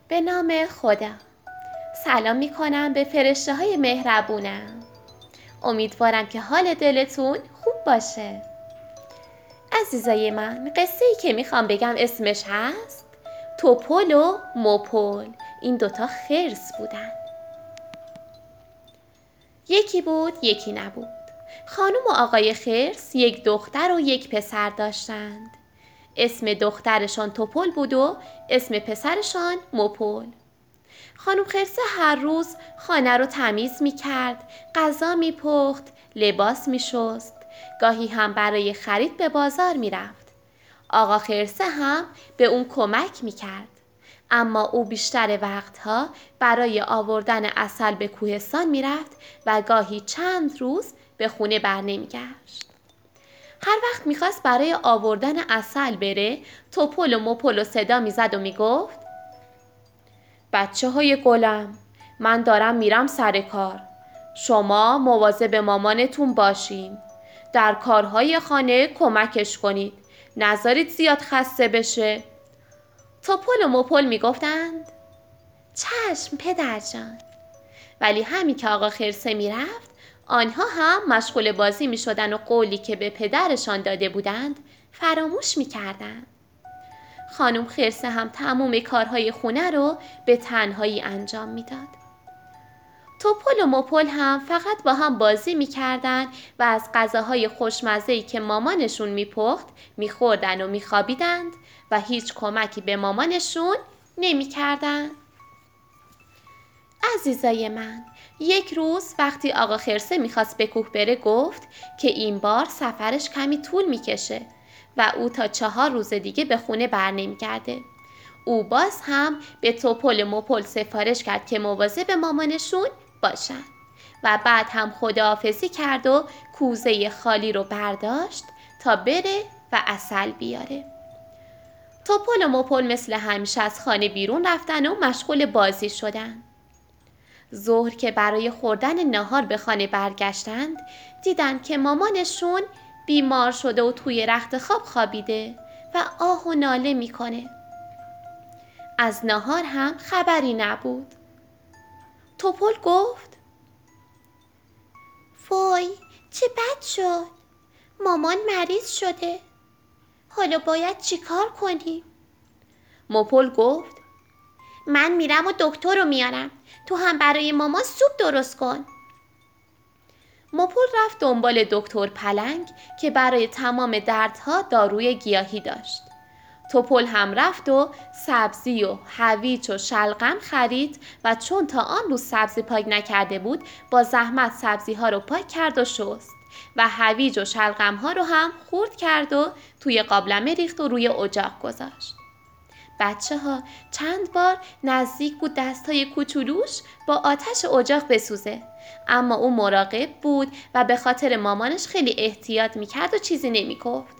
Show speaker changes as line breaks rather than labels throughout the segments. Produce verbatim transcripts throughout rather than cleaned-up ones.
به نام خدا. سلام می کنم به فرشته های مهربونم. امیدوارم که حال دلتون خوب باشه. عزیزای من، قصه ای که میخوام بگم اسمش هست توپل و مپل. این دوتا خرس بودن. یکی بود یکی نبود. خانم و آقای خرس یک دختر و یک پسر داشتند. اسم دخترشان توپل بود و اسم پسرشان مپل. خانم خرسه هر روز خانه رو تمیز می کرد، غذا می پخت، لباس می شست، گاهی هم برای خرید به بازار می رفت. آقا خرسه هم به اون کمک می کرد. اما او بیشتر وقتها برای آوردن عسل به کوهستان می رفت و گاهی چند روز به خونه بر نمی گشت. هر وقت می خواست برای آوردن عسل بره، توپل و مپل و صدا می زد و می گفت: بچه های گلم، من دارم میرم سر کار. شما مواظب مامانتون باشین. در کارهای خانه کمکش کنید. نذارید زیاد خسته بشه. توپل و مپل میگفتند: چشم پدر جان. ولی همین که آقا خرسه میرفت، آنها هم مشغول بازی میشدن و قولی که به پدرشان داده بودند فراموش میکردند. خانم خرسه هم تمام کارهای خونه رو به تنهایی انجام میداد. توپل و مپل هم فقط با هم بازی میکردن و از غذاهای خوشمزه‌ای که مامانشون میپخت میخوردن و میخوابیدند و هیچ کمکی به مامانشون نمیکردن. عزیزای من، یک روز وقتی آقا خرسه میخواست به کوه بره گفت که این بار سفرش کمی طول میکشه و او تا چهار روز دیگه به خونه بر نمیگرده. او باز هم به توپل مپل سفارش کرد که مواظب مامانشون باشن و بعد هم خداحافظی کرد و کوزه خالی رو برداشت تا بره و عسل بیاره. توپل و مپل مثل همیشه از خانه بیرون رفتن و مشغول بازی شدن. ظهر که برای خوردن ناهار به خانه برگشتند، دیدن که مامانشون بیمار شده و توی رخت خواب خوابیده و آه و ناله میکنه. از ناهار هم خبری نبود. توپل گفت: وای، چه بد شد. مامان مریض شده. حالا باید چی کار کنیم؟ مپل گفت: من میرم و دکتر رو میارم. تو هم برای مامان سوپ درست کن. مپل رفت دنبال دکتر پلنگ که برای تمام دردها داروی گیاهی داشت. توپل هم رفت و سبزی و هویج و شلغم خرید و چون تا آن روز سبزی پاک نکرده بود، با زحمت سبزی ها رو پاک کرد و شست و هویج و شلغم ها رو هم خورد کرد و توی قابلمه ریخت و روی اجاق گذاشت. بچه ها چند بار نزدیک بود دستای کوچولوش با آتش اجاق بسوزه، اما او مراقب بود و به خاطر مامانش خیلی احتیاط میکرد و چیزی نمیگفت.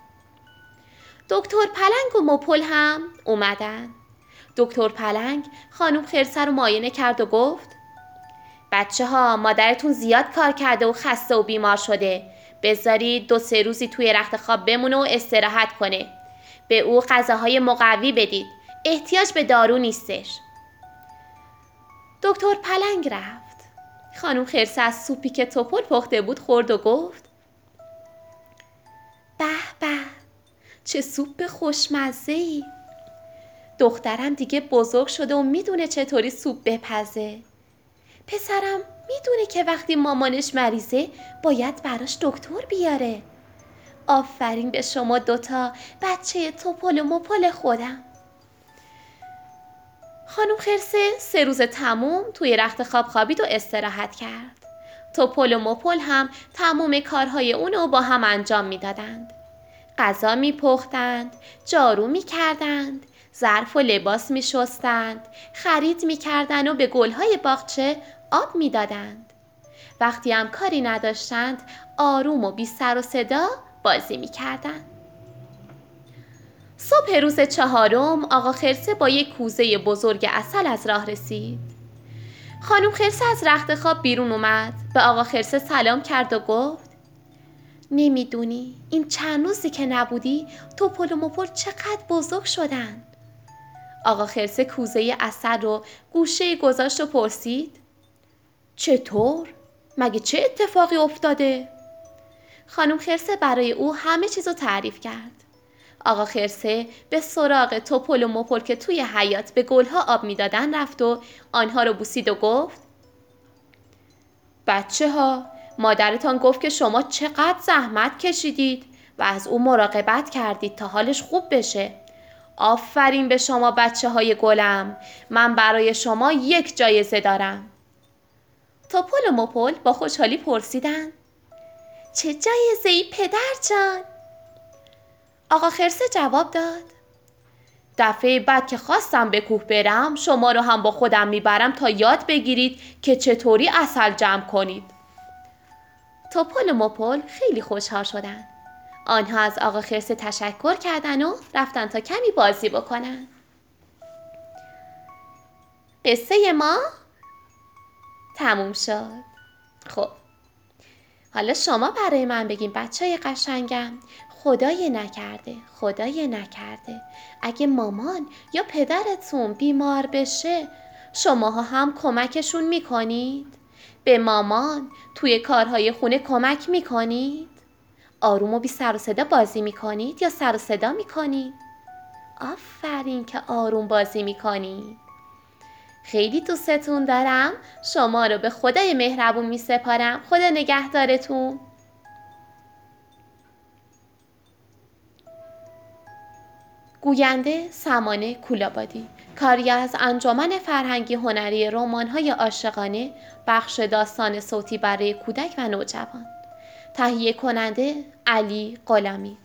دکتر پلنگ و مپل هم اومدن. دکتر پلنگ خانم خرسه رو معاینه کرد و گفت: بچه ها، مادرتون زیاد کار کرده و خسته و بیمار شده. بذارید دو سه روزی توی رخت خواب بمونه و استراحت کنه. به او غذاهای مقوی بدید. احتیاج به دارو نیستش. دکتر پلنگ رفت. خانم خرسه از سوپی که توپل پخته بود خورد و گفت: به به، چه سوپ خوشمزه‌ای. دخترم دیگه بزرگ شده و میدونه چطوری سوپ بپزه. پسرم میدونه که وقتی مامانش مریضه باید براش دکتر بیاره. آفرین به شما دوتا، بچه توپل و مپل خودم. خانم خرسه سه روز تموم توی رخت خواب خوابید و استراحت کرد. توپل و مپل هم تمام کارهای اونو با هم انجام میدادند. غذا میپختند، جارو میکردند، ظرف و لباس میشستند، خرید میکردند و به گلهای باغچه آب میدادند. وقتی هم کاری نداشتند، آروم و بی سر و صدا بازی میکردند. صبح روز چهارم آقا خرسه با یک کوزه بزرگ عسل از راه رسید. خانم خرسه از رخت خواب بیرون اومد، به آقا خرسه سلام کرد و گفت: نمیدونی این چند روزی که نبودی توپل و مپل چقدر بزرگ شدن. آقا خرس کوزه عسل رو گوشه گذاشت و پرسید چطور؟ مگه چه اتفاقی افتاده؟ خانم خرسه برای او همه چیزو تعریف کرد. آقا خرسه به سراغ توپل و مپل که توی حیاط به گلها آب میدادن رفت و آنها رو بوسید و گفت بچه ها، مادرتان گفت که شما چقدر زحمت کشیدید و از او مراقبت کردید تا حالش خوب بشه. آفرین به شما بچه های گلم، من برای شما یک جایزه دارم. توپل و مپل با خوشحالی پرسیدن چه جایزه‌ای پدر جان؟ آقا خرسه جواب داد دفعه بعد که خواستم به کوه برم شما رو هم با خودم میبرم تا یاد بگیرید که چطوری عسل جمع کنید. توپل و مپل خیلی خوشحال شدن. آنها از آقا خرسه تشکر کردن و رفتن تا کمی بازی بکنن. قصه ما تموم شد. خب حالا شما برای من بگین بچه‌های قشنگم، خدای نکرده خدای نکرده اگه مامان یا پدرتون بیمار بشه شماها هم کمکشون میکنید؟ به مامان توی کارهای خونه کمک میکنید؟ آروم و بی سر و صدا بازی میکنید یا سر و صدا میکنید؟ آفرین که آروم بازی میکنید. خیلی دوستتون دارم. شما رو به خدای مهربون می سپارم. خدا نگهدارتون. گوینده سمانه کولابادی. کاری از انجمن فرهنگی هنری رمان‌های عاشقانه بخش داستان صوتی برای کودک و نوجوان. تهیه کننده علی غلامی.